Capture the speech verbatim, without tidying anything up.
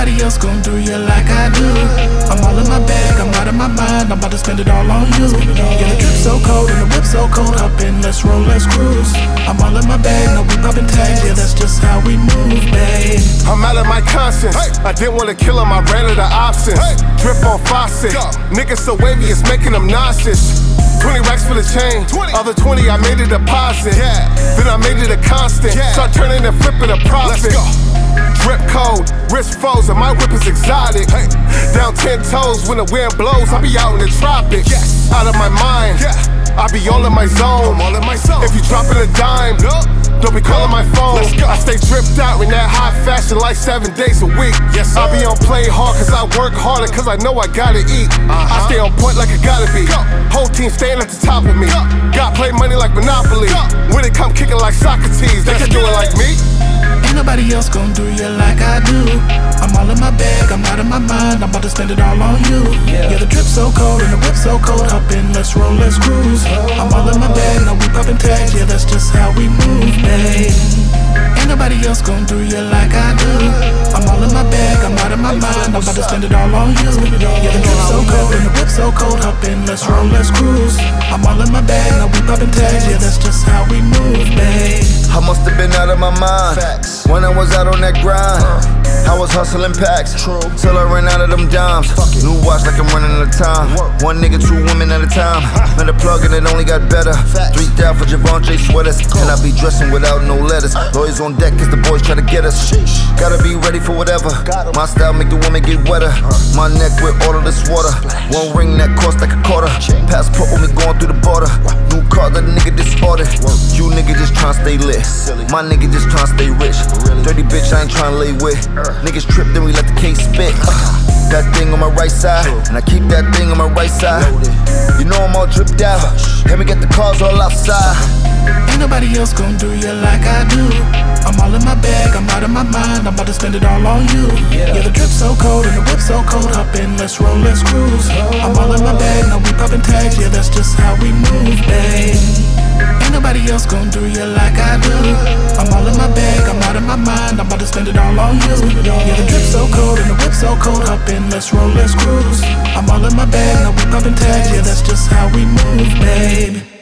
nobody else gon' do you like I do. I'm all in my bag, I'm out of my mind, I'm about to spend it all on you. Yeah, the drip so cold and the whip so cold, hop in, let's roll, let's cruise. I'm all in my bag, no we poppin' tags, yeah, that's just how we move, babe. I'm out of my conscience, hey. I didn't wanna kill him, I ran out of options. Hey. Drip on faucet, niggas so wavy, it's making them nauseous. twenty racks for the chain, twenty. Other twenty I made a deposit, yeah. Then I made it a constant, yeah. Start turning and flipping a profit. Let's go. Drip cold, wrist frozen, my whip is exotic. Hey. Down ten toes when the wind blows, I be out in the tropics. Yes. Out of my mind, yeah. I be all in my zone. I'm all in my zone. If you dropping a dime, no. Don't be calling my phone. I stay dripped out in that high fashion like seven days a week. Yes, I be on play hard cause I work harder cause I know I gotta eat. Uh-huh. I stay on point like I gotta be. Go. Whole team staying at the top of me. Go. Got play money like Monopoly. Go. When it come kicking like Socrates, they can do it like me. Ain't nobody else gon' do you like I do. I'm all in my bag, I'm out of my mind, I'm about to spend it all on you. Yeah, yeah the drip so cold and the whip so cold, hop in, let's roll, let's cruise. I'm all in my bag, now we poppin' tags, yeah that's just how we move, babe. Ain't nobody else gon' do you like I do. I'm all in my bag, I'm out of my mind, I'm about to spend it all on you. Yeah, the drip so cold and the whip so cold, hop in, let's roll, let's cruise. I'm all in my bag, now we poppin' tags, yeah that's just how we move, babe. I must have been out of my mind when I was out on that grind. I was hustling packs till I ran out of them dimes. New watch like I'm running out of time. One nigga, two women at a time. Met a plug and it only got better. Three down for Javante sweaters, and I be dressing without no letters. Lawyers on deck cause the boys try to get us. Gotta be ready for whatever. My style make the woman get wetter. My neck with all of this water. One ring that cost like a quarter. Passport with me going through the border. New car that nigga disordered. You nigga just tryna stay lit. My nigga just tryna stay rich. Dirty bitch I ain't tryna lay with. Niggas trip, then we let the case spit. Uh, that thing on my right side, and I keep that thing on my right side. You know I'm all dripped out, and we get the cars all outside. Ain't nobody else gon' do you like I do. I'm all in my bag, I'm out of my mind, I'm about to spend it all on you. Yeah, the drip so cold and the whip so cold, hop in, let's roll, let's cruise. I'm all in my bag, now we poppin' tags, yeah that's just how we move, babe. Ain't nobody else gon' do you like I do. I'm all in my bag, I'm out of my mind, I'm about to spend it all on you. Yeah, the drip so cold and the whip so cold, hop in, let's roll, let's cruise. I'm all in my bag, now we poppin' tags, yeah that's just how we move, babe.